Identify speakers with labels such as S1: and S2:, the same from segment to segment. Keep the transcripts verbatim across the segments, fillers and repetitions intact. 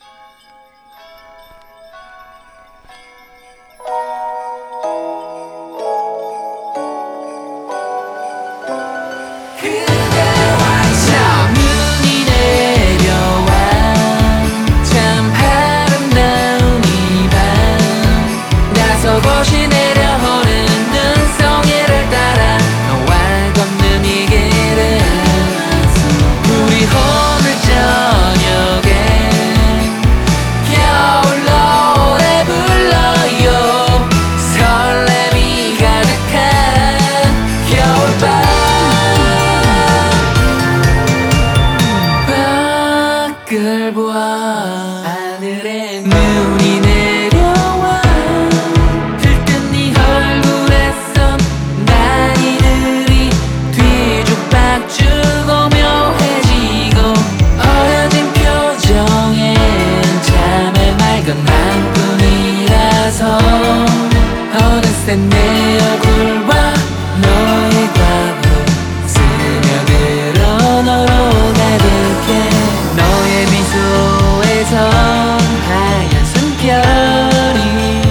S1: 서곳이 내려오는 눈송이를 따라 너와 걷는 이 길은 우리 오늘 저녁에 겨울 노래 불러요. 설렘이 가득한 겨울밤 밖을 보아 하늘에 눈이 내려와 들뜬 네 얼굴에선 나이들이 뒤죽박죽고 묘해지고 어려진 표정엔 참에 맑은 맘뿐이라서 어느새 내 얼굴과 너의 과거 스며들어 너로 가득해. 너의 미소에선 하얀 숨결이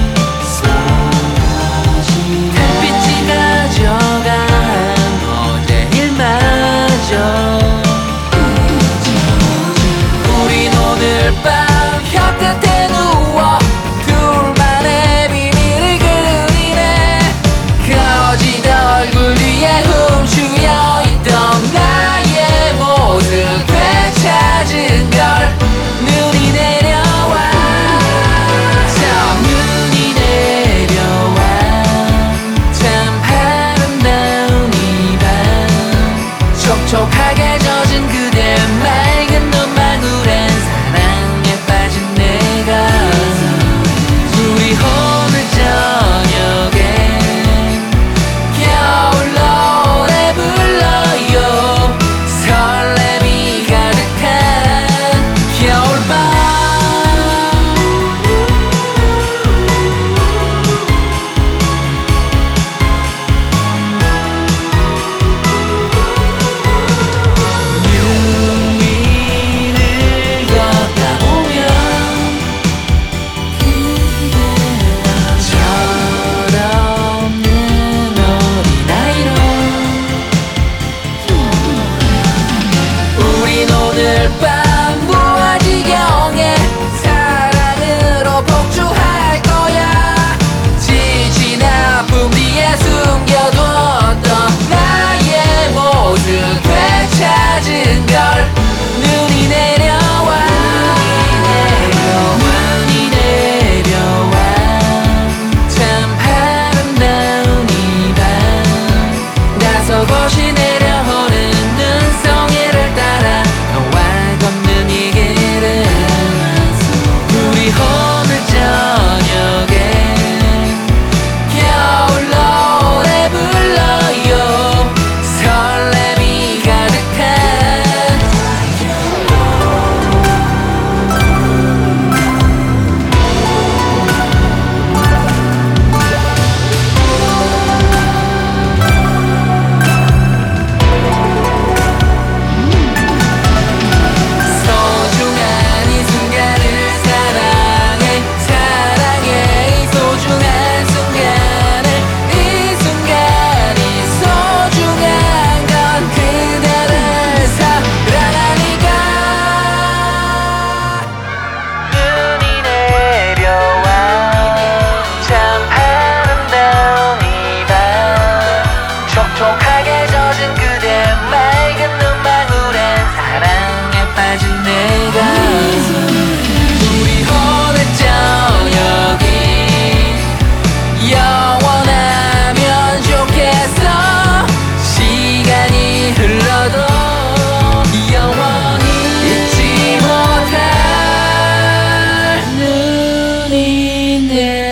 S1: 달빛이 가져간 어제 일마저 우린 오늘 밤 혀끝에 누워 둘만의 비밀을 그리네. 거짓 얼굴 위에 훔추여 있던 나의 모습 되찾은 걸 눈이 내려와. 저 눈이 내려와 참 아름다운 이 밤 촉촉하게 젖은 그대 맑은 눈망울엔 사랑에 빠진 내가 우리 오늘 저녁에 겨울 노래 불러요. 설렘이 가득한 겨울밤 눈 위를 걷다 보면 철없는 어린아이로 우린 오늘 밤 무아지경에 사랑으로 복주할 거야. 지친 아픔 뒤에 숨겨뒀던 나의 모습 되찾은 걸 눈이 내려와. 눈이 내려와 참 아름다운 이 밤 다소곳이 내려오는 눈송이를 따라 너와 걷는 이 길은 우리 오늘 저녁에 겨울 노래 불러요. 설렘이 가득한 소중한 이 순간을 사랑해 사랑해 이 소중한 순간을 이 순간이 소중한 건 그대를 사랑하니까. 눈이 내려와 참 아름다운 이 밤 촉촉하게 젖은 그대 맑은 눈망울엔 사랑에 빠진 내가 우리 오늘 저녁이 영원하면 좋겠어. 시간이 흘러도 영원히 잊지 못할 눈이 내